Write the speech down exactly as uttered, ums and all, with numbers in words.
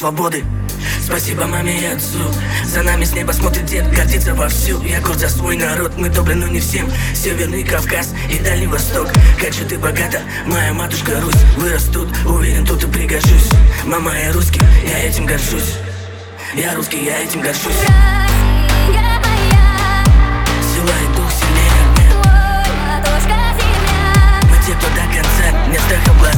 свободы. Спасибо маме и отцу, за нами с неба смотрит дед, гордится вовсю. Я горд за свой народ, мы добры, но не всем. Северный Кавказ и Дальний Восток. Как же ты богата, моя матушка Русь. Вырос тут, уверен, тут и пригожусь. Мама, я русский, я этим горжусь. Я русский, я этим горжусь. Россия моя, Сила и дух сильнее огня. твой матушка земля. Мы те, кто до конца, не страха боится.